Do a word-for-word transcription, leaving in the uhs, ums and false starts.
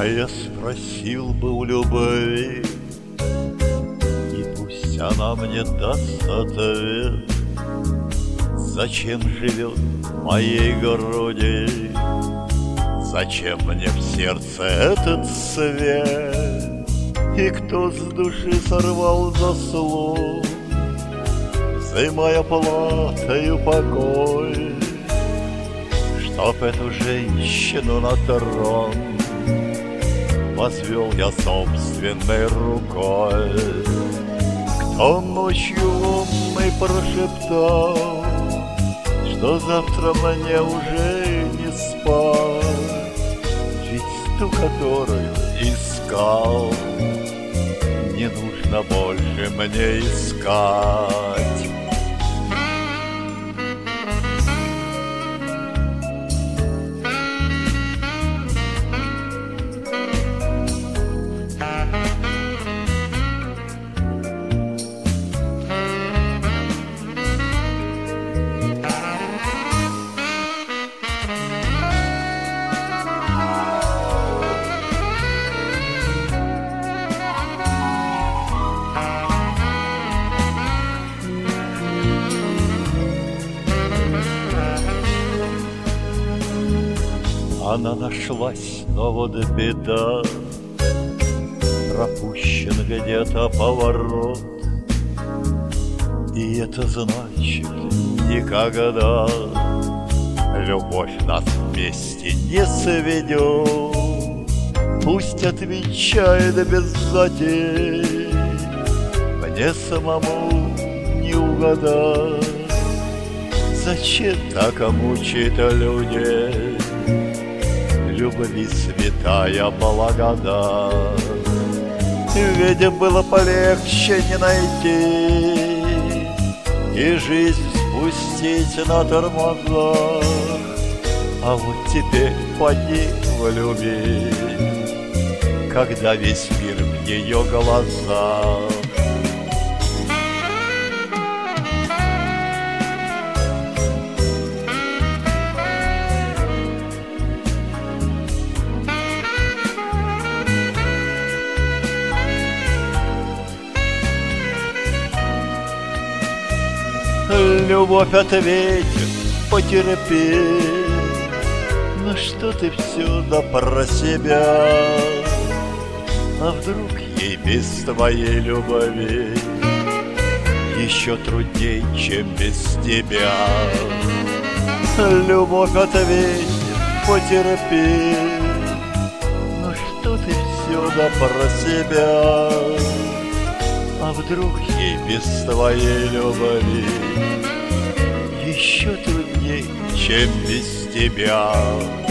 А я спросил бы у любви, и пусть она мне даст ответ, зачем живет в моей груди, зачем мне в сердце этот свет, и кто с души сорвал заслуг, взымая платою покой, чтоб эту женщину на трон возвел я собственной рукой. Кто ночью лунной прошептал, что завтра мне уже не спать, ведь ту, которую искал, не нужно больше мне искать. Она нашлась, но вот беда, пропущен где-то поворот, и это значит никогда любовь нас вместе не сведет. Пусть отвечает без затей, мне самому не угадать, зачем так мучить людей. Любви святая благодать, ведь было полегче не найти и жизнь спустить на тормозах. А вот теперь поди в любви, когда весь мир в ее глазах. Любовь ответит, потерпи, но что ты все да про себя? А вдруг ей без твоей любви еще трудней, чем без тебя? Любовь ответит, потерпи, но что ты все да про себя? А вдруг ей без твоей любви еще трудней, чем без тебя?